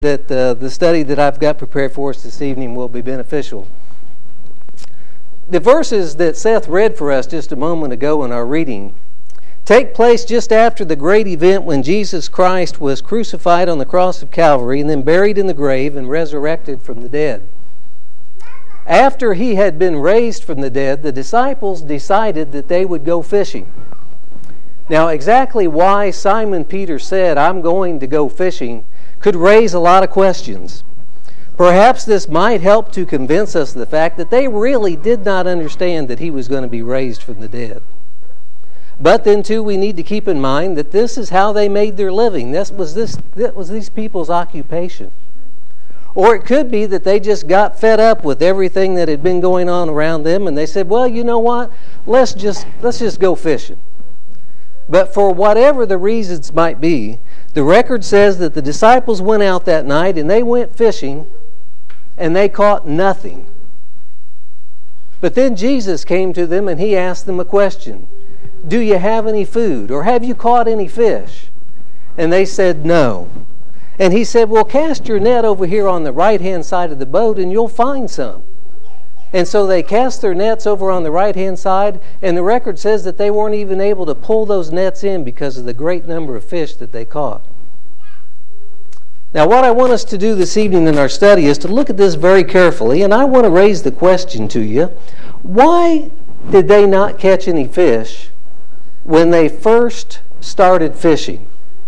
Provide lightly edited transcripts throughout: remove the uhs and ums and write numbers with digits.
that the study that I've got prepared for us this evening will be beneficial. The verses that Seth read for us just a moment ago in our reading take place just after the great event when Jesus Christ was crucified on the cross of Calvary and then buried in the grave and resurrected from the dead. After he had been raised from the dead, the disciples decided that they would go fishing. Now, exactly why Simon Peter said, "I'm going to go fishing," could raise a lot of questions. Perhaps this might help to convince us of the fact that they really did not understand that he was going to be raised from the dead. But then, too, we need to keep in mind that this is how they made their living. That was these people's occupation. Or it could be that they just got fed up with everything that had been going on around them, and they said, "Well, you know what? Let's just go fishing." But for whatever the reasons might be, the record says that the disciples went out that night and they went fishing and they caught nothing. But then Jesus came to them and he asked them a question. "Do you have any food, or have you caught any fish?" And they said no. And he said, "Well, cast your net over here on the right-hand side of the boat and you'll find some." And so they cast their nets over on the right-hand side, and the record says that they weren't even able to pull those nets in because of the great number of fish that they caught. Now, what I want us to do this evening in our study is to look at this very carefully, and I want to raise the question to you, why did they not catch any fish when they first started fishing?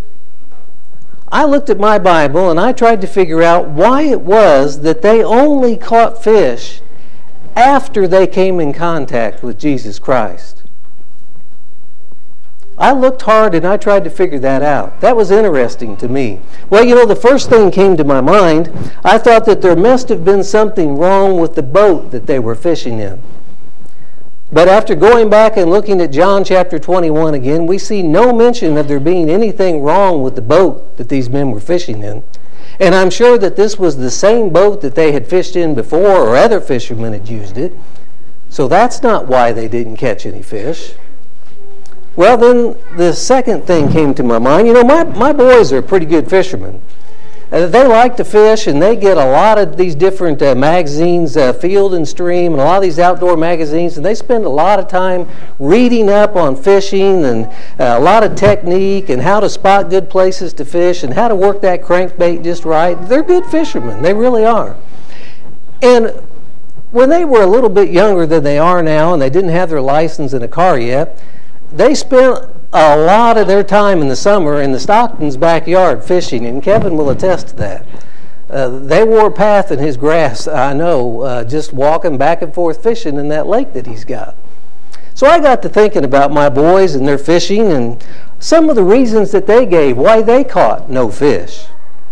I looked at my Bible and I tried to figure out why it was that they only caught fish after they came in contact with Jesus Christ. I looked hard and I tried to figure that out. That was interesting to me. Well, the first thing came to my mind. I thought that there must have been something wrong with the boat that they were fishing in. But after going back and looking at John chapter 21 again, we see no mention of there being anything wrong with the boat that these men were fishing in. And I'm sure that this was the same boat that they had fished in before, or other fishermen had used it. So that's not why they didn't catch any fish. Well, then the second thing came to my mind. My boys are pretty good fishermen. They like to fish, and they get a lot of these different magazines, Field and Stream, and a lot of these outdoor magazines, and they spend a lot of time reading up on fishing and a lot of technique and how to spot good places to fish and how to work that crankbait just right. They're good fishermen. They really are. And when they were a little bit younger than they are now and they didn't have their license in a car yet, they spent a lot of their time in the summer in the Stockton's backyard fishing, and Kevin will attest to that. They wore a path in his grass, I know, just walking back and forth fishing in that lake that he's got. So I got to thinking about my boys and their fishing and some of the reasons that they gave why they caught no fish.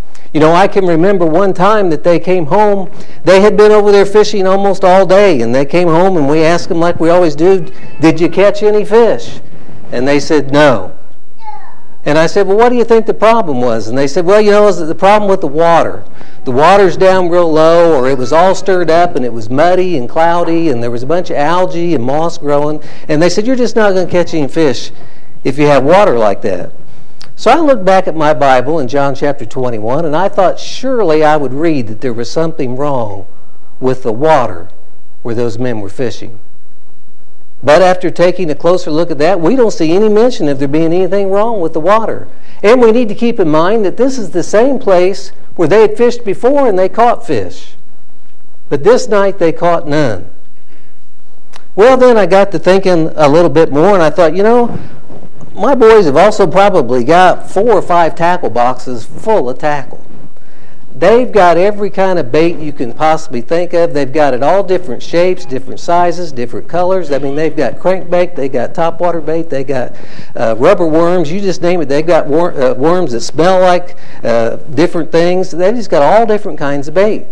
I can remember one time that they came home. They had been over there fishing almost all day, and they came home and we asked them like we always do, "Did you catch any fish?" And they said no. And I said, "Well, what do you think the problem was?" And they said, "Well, is the problem with the water. The water's down real low, or it was all stirred up and it was muddy and cloudy and there was a bunch of algae and moss growing." And they said, "You're just not going to catch any fish if you have water like that." So I looked back at my Bible in John chapter 21, and I thought surely I would read that there was something wrong with the water where those men were fishing. But after taking a closer look at that, we don't see any mention of there being anything wrong with the water. And we need to keep in mind that this is the same place where they had fished before and they caught fish. But this night they caught none. Well, then I got to thinking a little bit more, and I thought, my boys have also probably got 4 or 5 tackle boxes full of tackle. They've got every kind of bait you can possibly think of. They've got it all different shapes, different sizes, different colors. They've got crankbait, they've got topwater bait, they got rubber worms, you just name it. They've got worms that smell like different things. They've just got all different kinds of bait.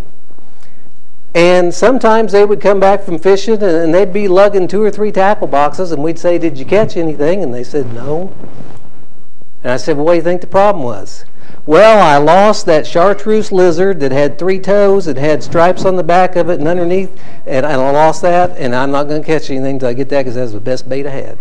And sometimes they would come back from fishing and they'd be lugging 2 or 3 tackle boxes, and we'd say, "Did you catch anything?" And they said, "No." And I said, "Well, what do you think the problem was?" "Well, I lost that chartreuse lizard that had 3 toes, it had stripes on the back of it and underneath, and I lost that, and I'm not going to catch anything until I get that because that was the best bait I had."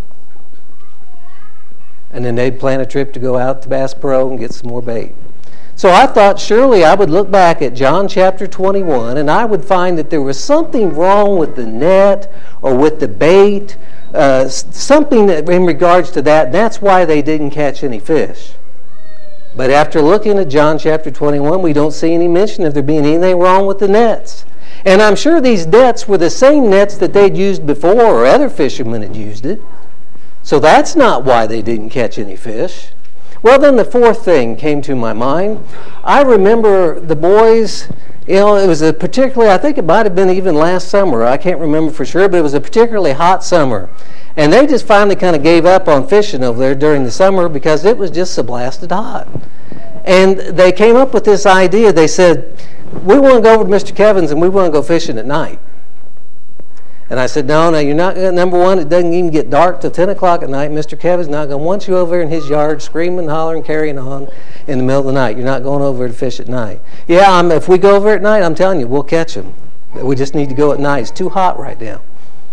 And then they'd plan a trip to go out to Bass Pro and get some more bait. So I thought surely I would look back at John chapter 21 and I would find that there was something wrong with the net or with the bait, something in regards to that, and that's why they didn't catch any fish. But after looking at John chapter 21, we don't see any mention of there being anything wrong with the nets. And I'm sure these nets were the same nets that they'd used before or other fishermen had used it. So that's not why they didn't catch any fish. Well, then the fourth thing came to my mind. I remember the boys, it was a particularly, I think it might have been even last summer. I can't remember for sure, but it was a particularly hot summer. And they just finally kind of gave up on fishing over there during the summer because it was just so blasted hot. And they came up with this idea. They said, we want to go over to Mr. Kevin's and we want to go fishing at night. And I said, no, you're not going to. Number one, it doesn't even get dark till 10 o'clock at night. Mr. Kevin's not going to want you over in his yard screaming, hollering, carrying on in the middle of the night. You're not going over to fish at night. Yeah, if we go over at night, I'm telling you, we'll catch them. We just need to go at night. It's too hot right now.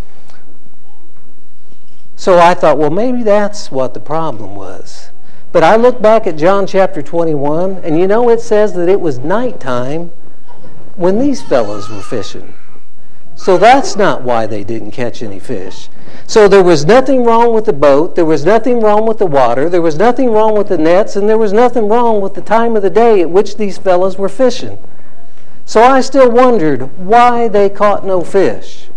So I thought, well, maybe that's what the problem was. But I looked back at John chapter 21, and it says that it was nighttime when these fellows were fishing. So that's not why they didn't catch any fish. So there was nothing wrong with the boat, there was nothing wrong with the water, there was nothing wrong with the nets, and there was nothing wrong with the time of the day at which these fellows were fishing. So I still wondered why they caught no fish.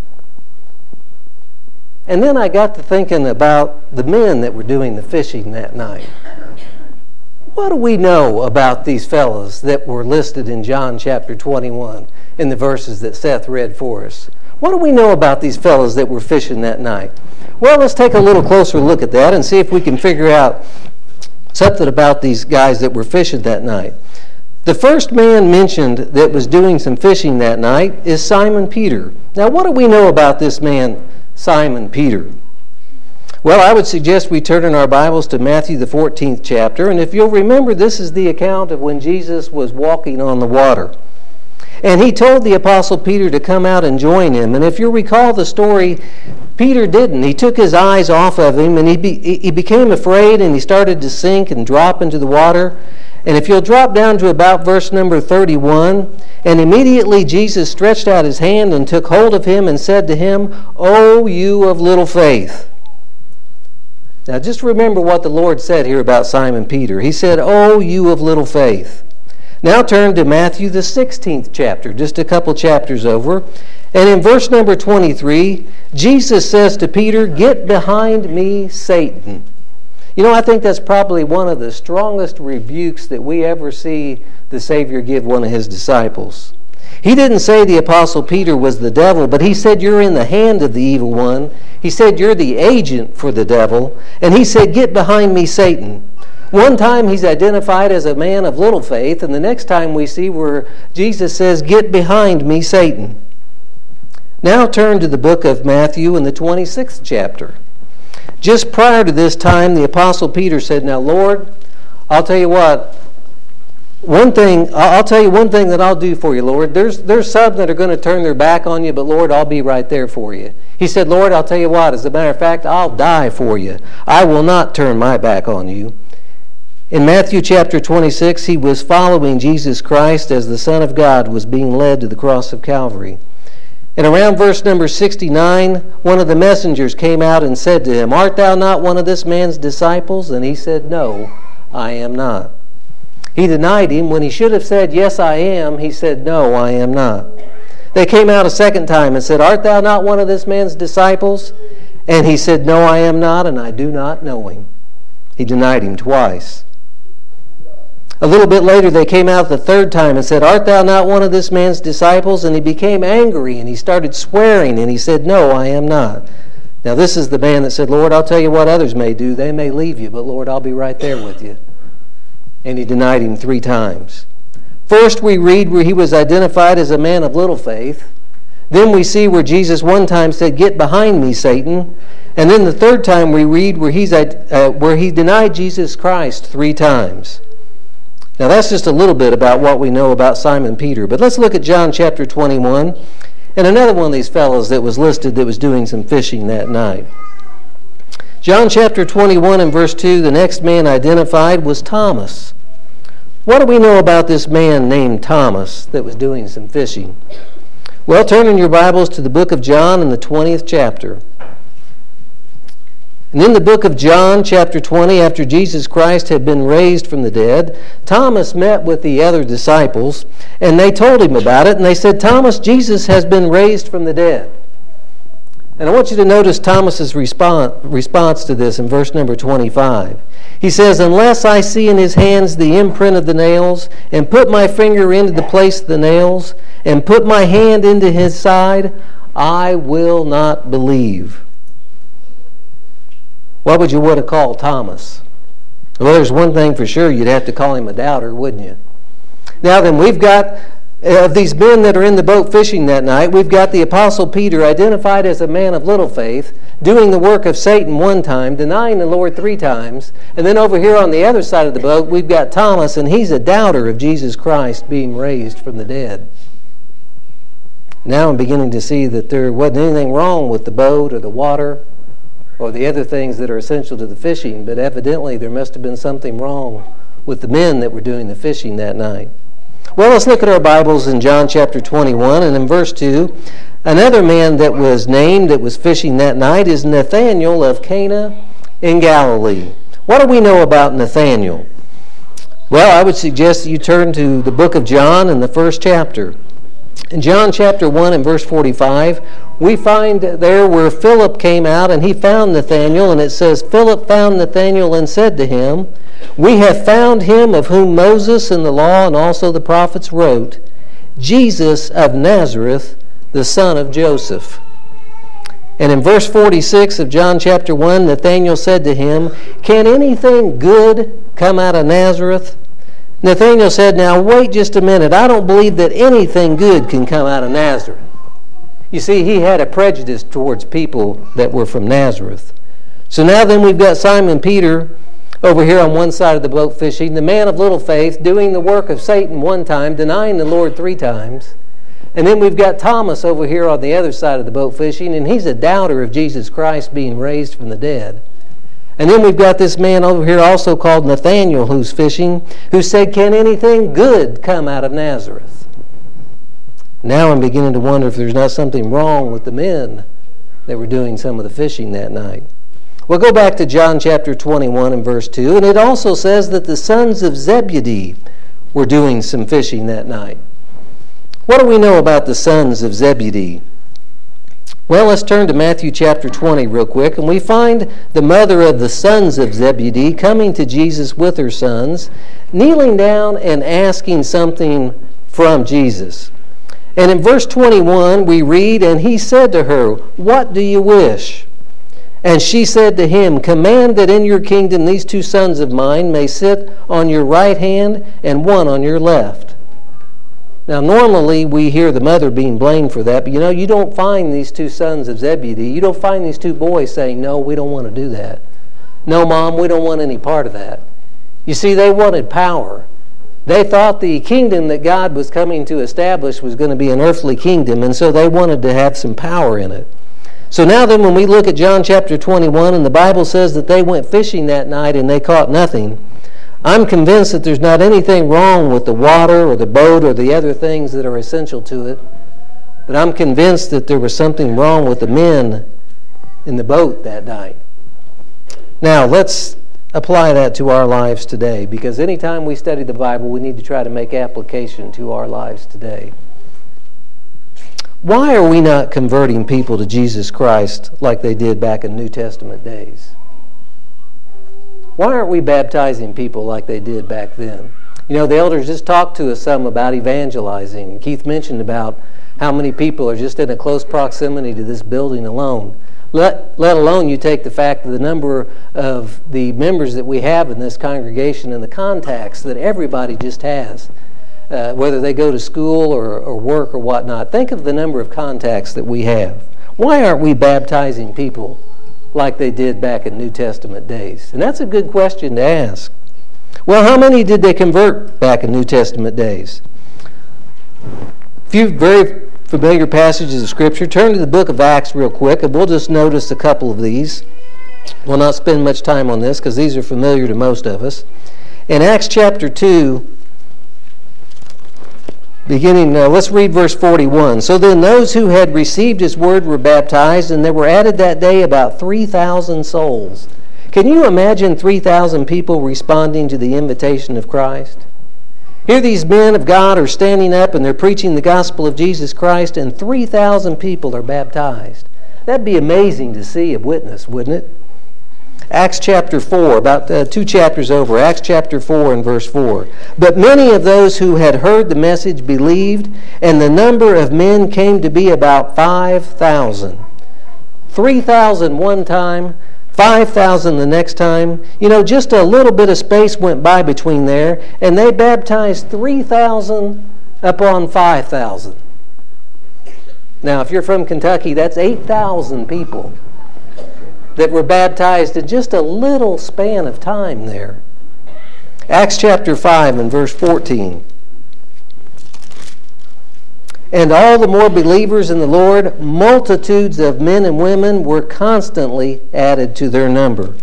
And then I got to thinking about the men that were doing the fishing that night. What do we know about these fellows that were listed in John chapter 21 in the verses that Seth read for us? What do we know about these fellows that were fishing that night? Well, let's take a little closer look at that and see if we can figure out something about these guys that were fishing that night. The first man mentioned that was doing some fishing that night is Simon Peter. Now, what do we know about this man, Simon Peter? Well, I would suggest we turn in our Bibles to Matthew the 14th chapter, and if you'll remember, this is the account of when Jesus was walking on the water. And he told the Apostle Peter to come out and join him. And if you recall the story, Peter didn't. He took his eyes off of him, and he became afraid, and he started to sink and drop into the water. And if you'll drop down to about verse number 31, and immediately Jesus stretched out his hand and took hold of him and said to him, "O you of little faith." Now just remember what the Lord said here about Simon Peter. He said, "O you of little faith." Now turn to Matthew the 16th chapter, just a couple chapters over. And in verse number 23, Jesus says to Peter, "Get behind me, Satan." I think that's probably one of the strongest rebukes that we ever see the Savior give one of his disciples. He didn't say the Apostle Peter was the devil, but he said, you're in the hand of the evil one. He said, you're the agent for the devil. And he said, "Get behind me, Satan." One time he's identified as a man of little faith, and the next time we see where Jesus says, "Get behind me, Satan." Now turn to the book of Matthew in the 26th chapter. Just prior to this time, the Apostle Peter said, "Now, Lord, I'll tell you what, I'll tell you one thing that I'll do for you, Lord. There's some that are going to turn their back on you, but Lord, I'll be right there for you." He said, "Lord, I'll tell you what, as a matter of fact, I'll die for you. I will not turn my back on you." In Matthew chapter 26, he was following Jesus Christ as the Son of God was being led to the cross of Calvary. And around verse number 69, one of the messengers came out and said to him, "Art thou not one of this man's disciples?" And he said, "No, I am not." He denied him. When he should have said, "Yes, I am," he said, "No, I am not." They came out a second time and said, "Art thou not one of this man's disciples?" And he said, "No, I am not, and I do not know him." He denied him twice. A little bit later, they came out the third time and said, "Art thou not one of this man's disciples?" And he became angry, and he started swearing, and he said, "No, I am not." Now, this is the man that said, "Lord, I'll tell you what others may do. They may leave you, but Lord, I'll be right there with you." And he denied him 3 times. First, we read where he was identified as a man of little faith. Then we see where Jesus one time said, "Get behind me, Satan." And then the third time we read where he denied Jesus Christ 3 times. Now that's just a little bit about what we know about Simon Peter. But let's look at John chapter 21 and another one of these fellows that was listed that was doing some fishing that night. John chapter 21 and verse 2, the next man identified was Thomas. What do we know about this man named Thomas that was doing some fishing? Well, turn in your Bibles to the book of John in the 20th chapter. And in the book of John, chapter 20, after Jesus Christ had been raised from the dead, Thomas met with the other disciples, and they told him about it, and they said, Thomas, Jesus has been raised from the dead. And I want you to notice Thomas's response to this in verse number 25. He says, unless I see in his hands the imprint of the nails, and put my finger into the place of the nails, and put my hand into his side, I will not believe. What would you want to call Thomas? Well, there's one thing for sure, you'd have to call him a doubter, wouldn't you? Now then, we've got these men that are in the boat fishing that night. We've got the Apostle Peter, identified as a man of little faith, doing the work of Satan one time, denying the Lord 3 times. And then over here on the other side of the boat, we've got Thomas, and he's a doubter of Jesus Christ being raised from the dead. Now I'm beginning to see that there wasn't anything wrong with the boat or the water or the other things that are essential to the fishing, but evidently there must have been something wrong with the men that were doing the fishing that night. Well, let's look at our Bibles in John chapter 21, and in verse 2, another man that was named that was fishing that night is Nathanael of Cana in Galilee. What do we know about Nathanael? Well, I would suggest that you turn to the book of John in the first chapter. In John chapter 1 and verse 45, we find there where Philip came out and he found Nathanael, and it says, Philip found Nathanael and said to him, we have found him of whom Moses in the law and also the prophets wrote, Jesus of Nazareth, the son of Joseph. And in verse 46 of John chapter 1, Nathanael said to him, can anything good come out of Nazareth? Nathanael said, now wait just a minute. I don't believe that anything good can come out of Nazareth. You see, he had a prejudice towards people that were from Nazareth. So now then we've got Simon Peter over here on one side of the boat fishing, the man of little faith, doing the work of Satan one time, denying the Lord 3 times. And then we've got Thomas over here on the other side of the boat fishing, and he's a doubter of Jesus Christ being raised from the dead. And then we've got this man over here also called Nathanael who's fishing, who said, can anything good come out of Nazareth? Now I'm beginning to wonder if there's not something wrong with the men that were doing some of the fishing that night. We'll go back to John chapter 21 and verse 2, and it also says that the sons of Zebedee were doing some fishing that night. What do we know about the sons of Zebedee? Well, let's turn to Matthew chapter 20 real quick, and we find the mother of the sons of Zebedee coming to Jesus with her sons, kneeling down and asking something from Jesus. And in verse 21 we read, and he said to her, what do you wish? And she said to him, command that in your kingdom these 2 sons of mine may sit on your right hand and one on your left. Now, normally we hear the mother being blamed for that, but you don't find these 2 sons of Zebedee, you don't find these 2 boys saying, no, we don't want to do that. No, Mom, we don't want any part of that. You see, they wanted power. They thought the kingdom that God was coming to establish was going to be an earthly kingdom, and so they wanted to have some power in it. So now then, when we look at John chapter 21, and the Bible says that they went fishing that night and they caught nothing, I'm convinced that there's not anything wrong with the water or the boat or the other things that are essential to it. But I'm convinced that there was something wrong with the men in the boat that night. Now, let's apply that to our lives today, because anytime we study the Bible, we need to try to make application to our lives today. Why are we not converting people to Jesus Christ like they did back in New Testament days? Why aren't we baptizing people like they did back then? The elders just talked to us some about evangelizing. Keith mentioned about how many people are just in a close proximity to this building alone. Let alone you take the fact that the number of the members that we have in this congregation and the contacts that everybody just has, whether they go to school or work or whatnot. Think of the number of contacts that we have. Why aren't we baptizing people like they did back in New Testament days? And that's a good question to ask. Well, how many did they convert back in New Testament days? A few very familiar passages of Scripture. Turn to the book of Acts real quick, and we'll just notice a couple of these. We'll not spend much time on this because these are familiar to most of us. In Acts chapter 2 Let's read verse 41. So then those who had received his word were baptized, and there were added that day about 3,000 souls. Can you imagine 3,000 people responding to the invitation of Christ? Here these men of God are standing up and they're preaching the gospel of Jesus Christ, and 3,000 people are baptized. That'd be amazing to see and witness, wouldn't it? Acts chapter 4, about 2 chapters over, Acts chapter 4 and verse 4. But many of those who had heard the message believed, and the number of men came to be about 5,000. 3,000 one time, 5,000 the next time. You know, just a little bit of space went by between there, and they baptized 3,000 upon 5,000. Now, if you're from Kentucky, that's 8,000 people that were baptized in just a little span of time there. Acts chapter 5 and verse 14. And all the more believers in the Lord, multitudes of men and women were constantly added to their number.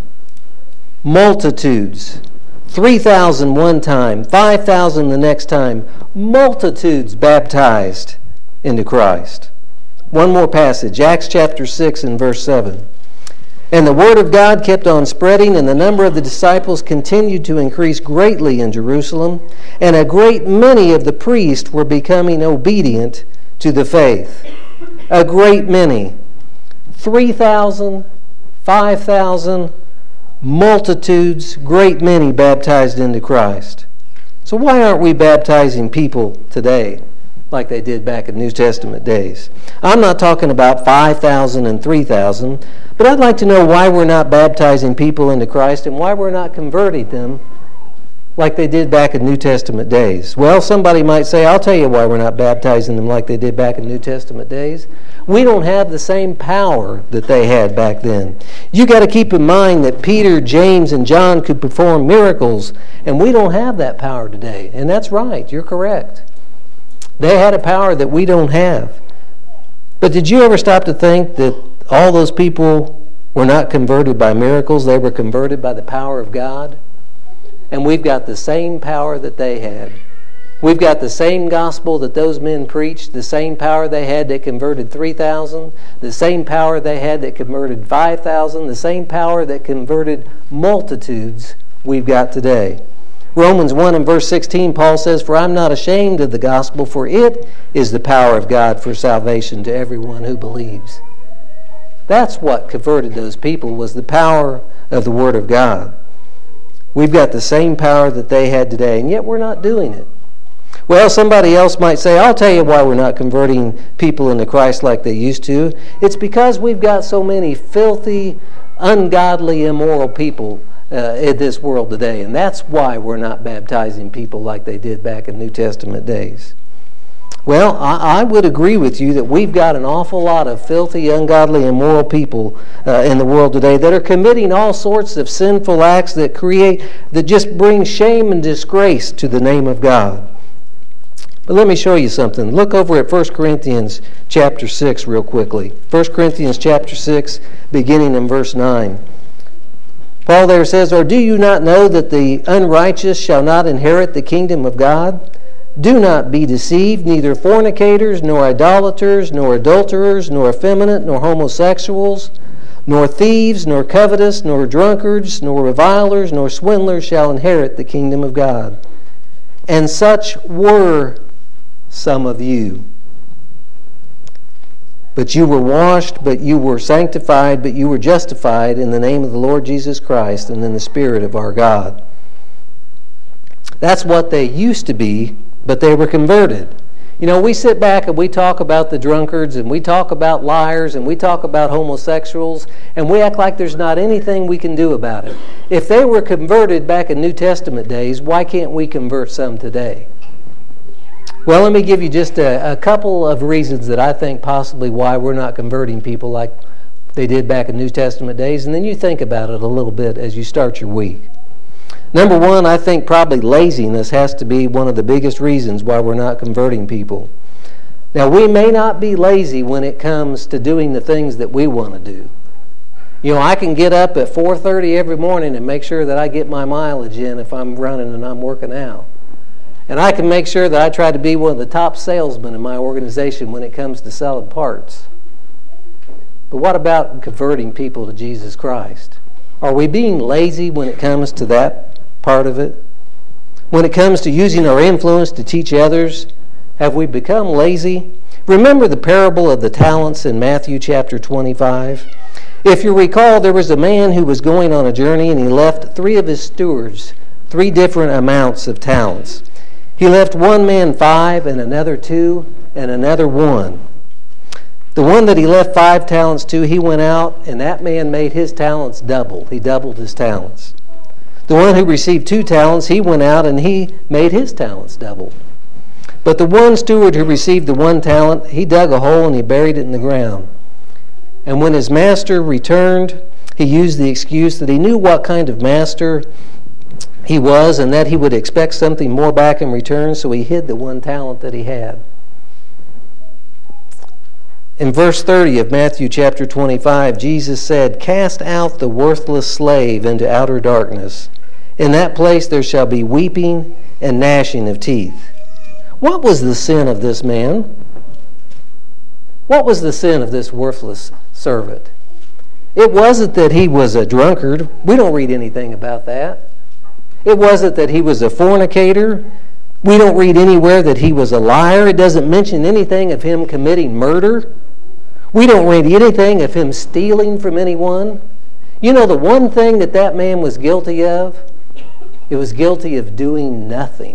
Multitudes. 3,000 one time, 5,000 the next time. Multitudes baptized into Christ. One more passage, Acts chapter 6 and verse 7. And the word of God kept on spreading, and the number of the disciples continued to increase greatly in Jerusalem, and a great many of the priests were becoming obedient to the faith. A great many. 3,000, 5,000, multitudes, great many baptized into Christ. So why aren't we baptizing people today like they did back in New Testament days? I'm not talking about 5,000 and 3,000, but I'd like to know why we're not baptizing people into Christ and why we're not converting them like they did back in New Testament days. Well, somebody might say, I'll tell you why we're not baptizing them like they did back in New Testament days. We don't have the same power that they had back then. You got to keep in mind that Peter, James, and John could perform miracles, and we don't have that power today. And that's right, you're correct. They had a power that we don't have. But did you ever stop to think that all those people were not converted by miracles? They were converted by the power of God. And we've got the same power that they had. We've got the same gospel that those men preached, the same power they had that converted 3,000, the same power they had that converted 5,000, the same power that converted multitudes we've got today. Romans 1 and verse 16, Paul says, For I'm not ashamed of the gospel, for it is the power of God for salvation to everyone who believes. That's what converted those people, was the power of the Word of God. We've got the same power that they had today, and yet we're not doing it. Well, somebody else might say, I'll tell you why we're not converting people into Christ like they used to. It's because we've got so many filthy, ungodly, immoral people in this world today, and that's why we're not baptizing people like they did back in New Testament days. Well, I would agree with you that we've got an awful lot of filthy, ungodly, immoral people in the world today that are committing all sorts of sinful acts that just bring shame and disgrace to the name of God. But let me show you something. Look over at 1 Corinthians chapter 6 real quickly. 1 Corinthians chapter 6, beginning in verse 9. Paul there says, Or do you not know that the unrighteous shall not inherit the kingdom of God? Do not be deceived, neither fornicators, nor idolaters, nor adulterers, nor effeminate, nor homosexuals, nor thieves, nor covetous, nor drunkards, nor revilers, nor swindlers shall inherit the kingdom of God. And such were some of you. But you were washed, but you were sanctified, but you were justified in the name of the Lord Jesus Christ and in the Spirit of our God. That's what they used to be, but they were converted. You know, we sit back and we talk about the drunkards, and we talk about liars, and we talk about homosexuals, and we act like there's not anything we can do about it. If they were converted back in New Testament days, why can't we convert some today? Well, let me give you just a couple of reasons that I think possibly why we're not converting people like they did back in New Testament days, and then you think about it a little bit as you start your week. Number one, I think probably laziness has to be one of the biggest reasons why we're not converting people. Now, we may not be lazy when it comes to doing the things that we want to do. You know, I can get up at 4:30 every morning and make sure that I get my mileage in if I'm running and I'm working out. And I can make sure that I try to be one of the top salesmen in my organization when it comes to selling parts. But what about converting people to Jesus Christ? Are we being lazy when it comes to that part of it? When it comes to using our influence to teach others, have we become lazy? Remember the parable of the talents in Matthew chapter 25? If you recall, there was a man who was going on a journey and he left 3 of his stewards 3 different amounts of talents. He left one man 5 and another 2 and another 1. The one that he left 5 talents to, he went out and that man made his talents double. He doubled his talents. The one who received 2 talents, he went out and he made his talents double. But the one steward who received the 1 talent, he dug a hole and he buried it in the ground. And when his master returned, he used the excuse that he knew what kind of master he was and that he would expect something more back in return, so he hid the 1 talent that he had. In verse 30 of Matthew chapter 25, Jesus said, "Cast out the worthless slave into outer darkness. In that place there shall be weeping and gnashing of teeth." What was the sin of this man? What was the sin of this worthless servant? It wasn't that he was a drunkard. We don't read anything about that. It wasn't that he was a fornicator. We don't read anywhere that he was a liar. It doesn't mention anything of him committing murder. We don't read anything of him stealing from anyone. You know the one thing that that man was guilty of? It was guilty of doing nothing.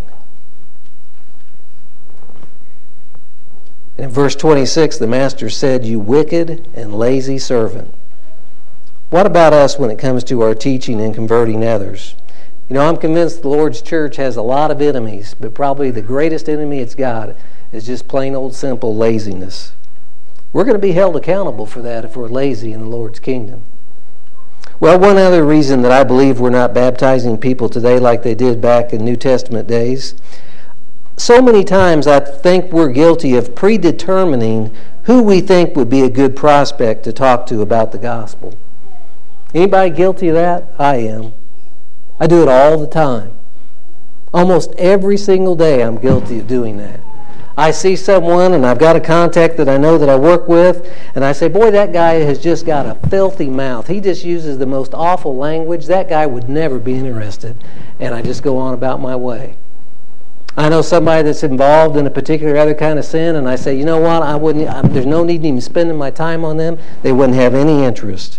In verse 26, the master said, "You wicked and lazy servant." What about us when it comes to our teaching and converting others? You know, I'm convinced the Lord's church has a lot of enemies, but probably the greatest enemy it's got is just plain old simple laziness. We're going to be held accountable for that if we're lazy in the Lord's kingdom. Well, one other reason that I believe we're not baptizing people today like they did back in New Testament days, so many times I think we're guilty of predetermining who we think would be a good prospect to talk to about the gospel. Anybody guilty of that? I am. I do it all the time. Almost every single day I'm guilty of doing that. I see someone and I've got a contact that I know that I work with, and I say, boy, that guy has just got a filthy mouth. He just uses the most awful language. That guy would never be interested. And I just go on about my way. I know somebody that's involved in a particular other kind of sin, and I say, you know what, there's no need in even spending my time on them. They wouldn't have any interest.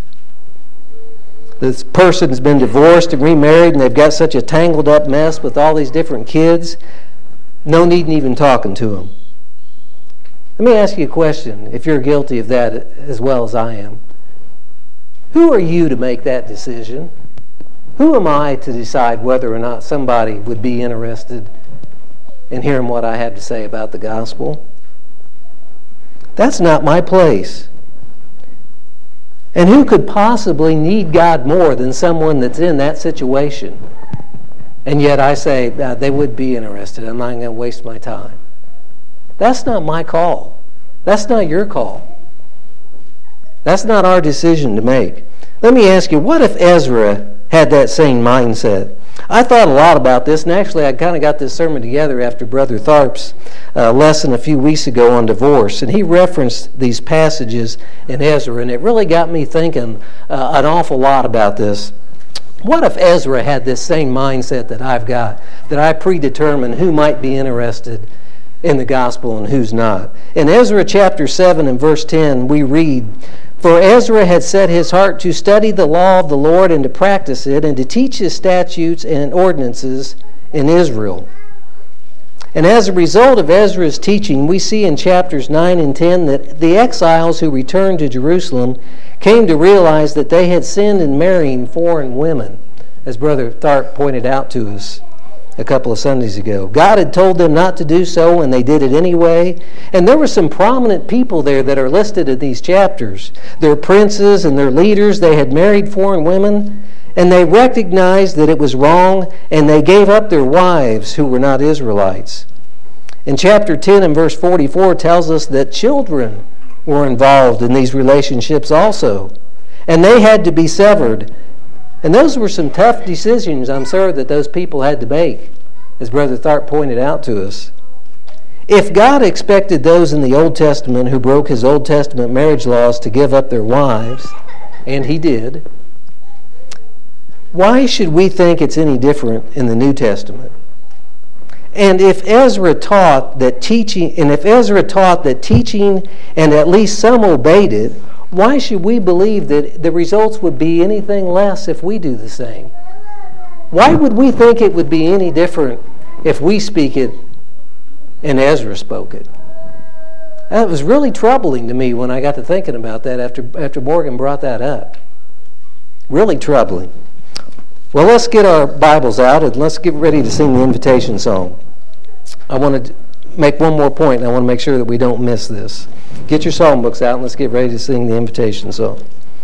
This person's been divorced and remarried, and they've got such a tangled up mess with all these different kids. No need in even talking to them. Let me ask you a question, if you're guilty of that as well as I am. Who are you to make that decision? Who am I to decide whether or not somebody would be interested in hearing what I have to say about the gospel? That's not my place. And who could possibly need God more than someone that's in that situation? And yet I say, they would be interested. I'm not going to waste my time. That's not my call. That's not your call. That's not our decision to make. Let me ask you, what if Ezra had that same mindset? I thought a lot about this, and actually I kind of got this sermon together after Brother Tharp's lesson a few weeks ago on divorce, and he referenced these passages in Ezra, and it really got me thinking an awful lot about this. What if Ezra had this same mindset that I've got, that I predetermine who might be interested in the gospel and who's not? In Ezra chapter 7 and verse 10, we read, "For Ezra had set his heart to study the law of the Lord and to practice it, and to teach his statutes and ordinances in Israel." And as a result of Ezra's teaching, we see in chapters 9 and 10 that the exiles who returned to Jerusalem came to realize that they had sinned in marrying foreign women, as Brother Tharp pointed out to us a couple of Sundays ago. God had told them not to do so, and they did it anyway. And there were some prominent people there that are listed in these chapters. Their princes and their leaders, they had married foreign women, and they recognized that it was wrong, and they gave up their wives who were not Israelites. In chapter 10 and verse 44 tells us that children were involved in these relationships also, and they had to be severed. And those were some tough decisions, I'm sure, that those people had to make. as Brother Tharp pointed out to us. If God expected those in the Old Testament who broke His Old Testament marriage laws to give up their wives, and He did, why should we think it's any different in the New Testament? And if Ezra taught that teaching, and at least some obeyed it, why should we believe that the results would be anything less if we do the same? Why would we think it would be any different if we speak it and Ezra spoke it? That was really troubling to me when I got to thinking about that after Morgan brought that up. Really troubling. Well, let's get our Bibles out and let's get ready to sing the invitation song. I want to make one more point, and I want to make sure that we don't miss this. Get your psalm books out and let's get ready to sing the invitation song.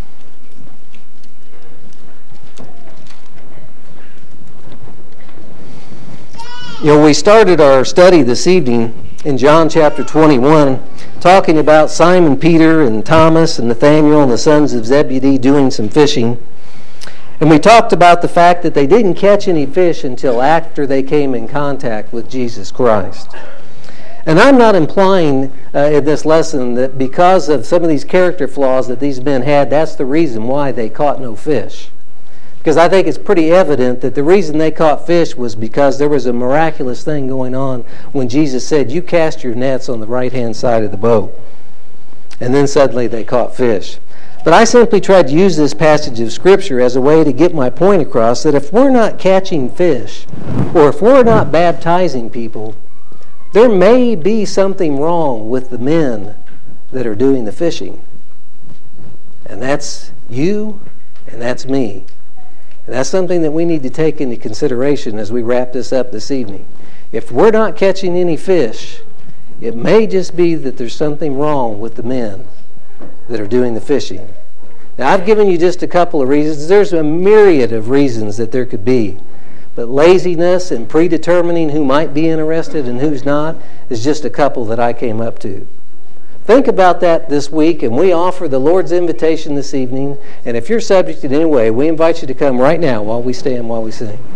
We started our study this evening in John chapter 21, talking about Simon Peter and Thomas and Nathanael and the sons of Zebedee doing some fishing. And we talked about the fact that they didn't catch any fish until after they came in contact with Jesus Christ. And I'm not implying in this lesson that because of some of these character flaws that these men had, that's the reason why they caught no fish. Because I think it's pretty evident that the reason they caught fish was because there was a miraculous thing going on when Jesus said, "You cast your nets on the right-hand side of the boat." And then suddenly they caught fish. But I simply tried to use this passage of Scripture as a way to get my point across that if we're not catching fish, or if we're not baptizing people, there may be something wrong with the men that are doing the fishing. And that's you, and that's me. And that's something that we need to take into consideration as we wrap this up this evening. If we're not catching any fish, it may just be that there's something wrong with the men that are doing the fishing. Now, I've given you just a couple of reasons. There's a myriad of reasons that there could be. But laziness and predetermining who might be interested and who's not is just a couple that I came up to. Think about that this week, and we offer the Lord's invitation this evening. And if you're subject in any way, we invite you to come right now while we stand, while we sing.